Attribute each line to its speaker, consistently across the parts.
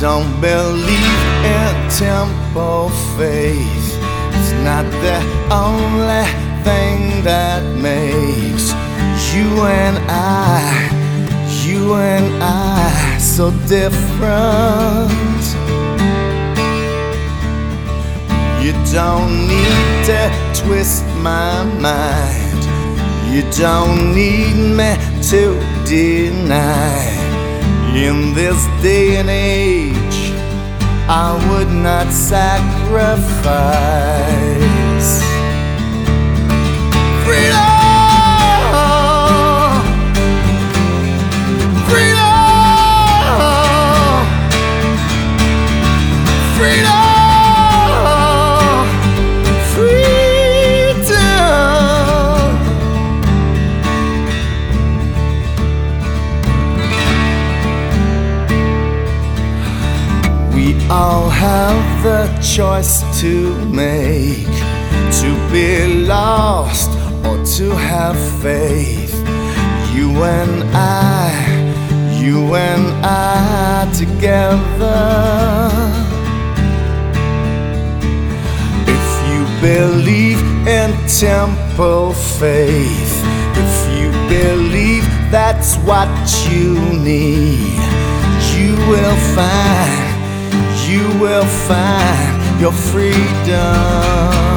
Speaker 1: don't believe in temple faith. It's not the only thing that makes you and I so different. You don't need to twist my mind. You don't need me to deny. In this day and age, I would not sacrifice freedom. We all have the choice to make, to be lost or to have faith. You and I together. If you believe in temple faith, if you believe that's what you need, you will find your freedom.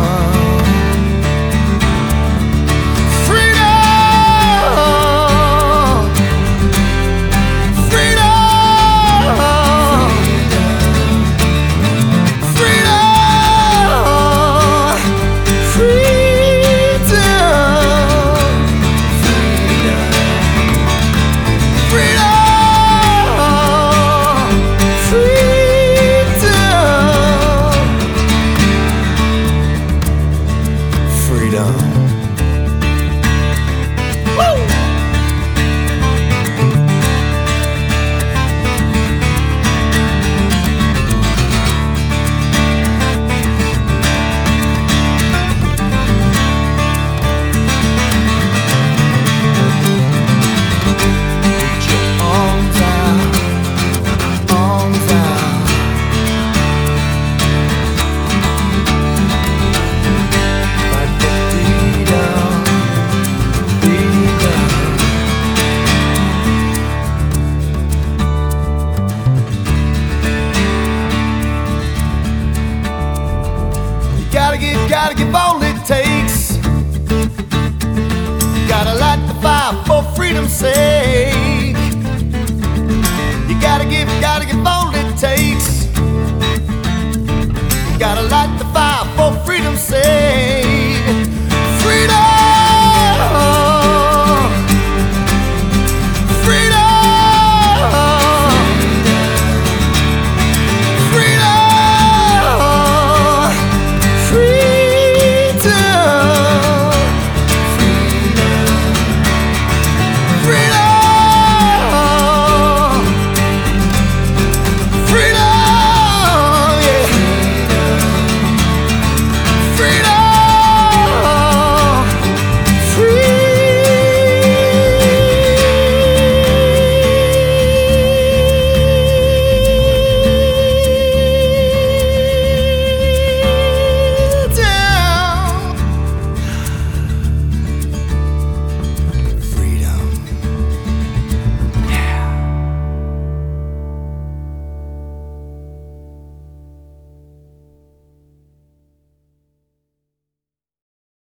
Speaker 1: Gotta give all it takes. Gotta light the fire for freedom's sake.